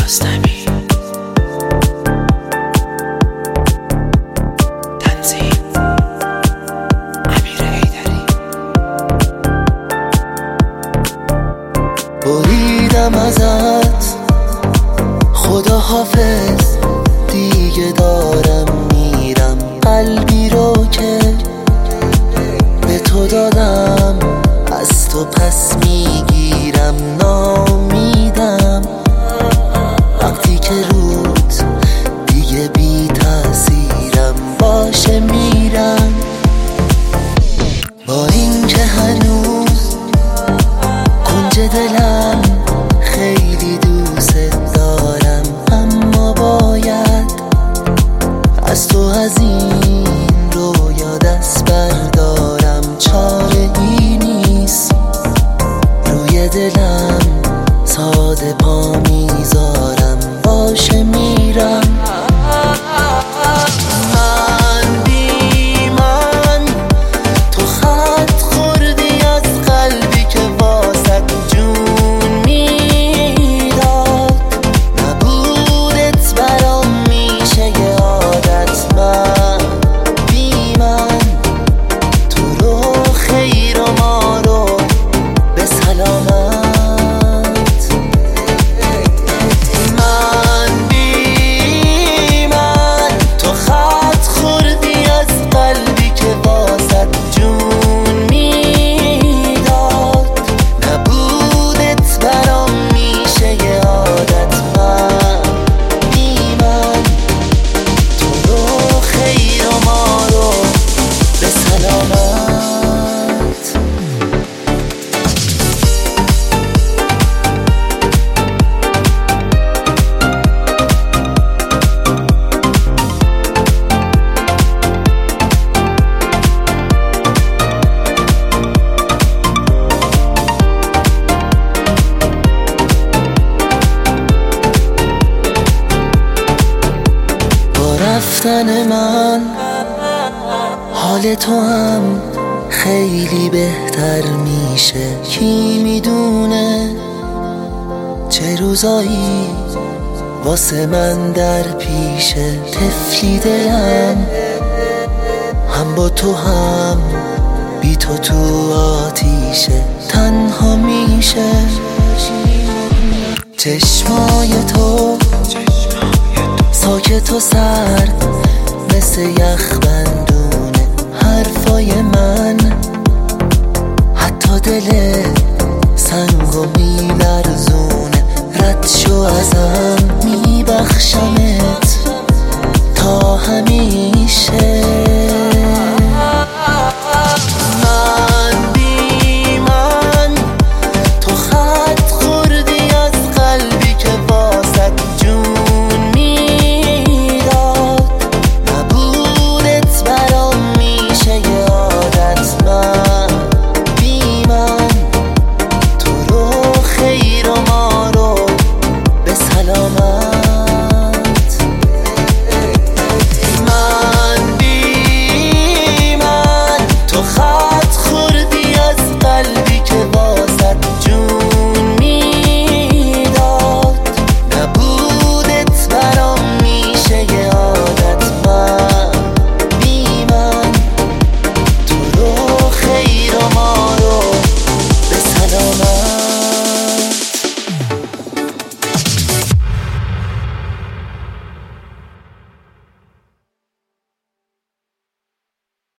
کیارستمی تنظیم امیر حیدری. بریدم ازت خدا حافظ، دیگه دارم میرم. قلبی رو که به تو دادم از تو پس میگیرم. نامیدم وقتی که روت دیگه بی تأثیرم. باشه میرم با این که هنوز کنج دلم خیلی دوست دارم. اما باید از تو از این رویا دست بردارم. چاره ای نیست روی دلم ساده پا میذارم. باشه میرم. من بی من تو خط خوردی از قلبی که واسه جون میداد. نبودت برام میشه یه عادت. من بی من تو رو خیر و ما رو به سلامت. من بی من تو خط خوردی از قلبی که واسه جون میداد. نبودت برام میشه یه عادت. من بی من تو رو خیر و ما رو به سلامت. رفتن من حال تو هم خیلی بهتر میشه. کی میدونه چه روزایی واسه من در پیشه. طفلی دلم هم با تو هم بی تو تو آتیشه. تنها میشه چشمای تو ساکت و سرد مثل یخ بندونه. حرفای من حتی دل سنگو میلرزونه. رد شو ازم میبخشمت تا همیشه.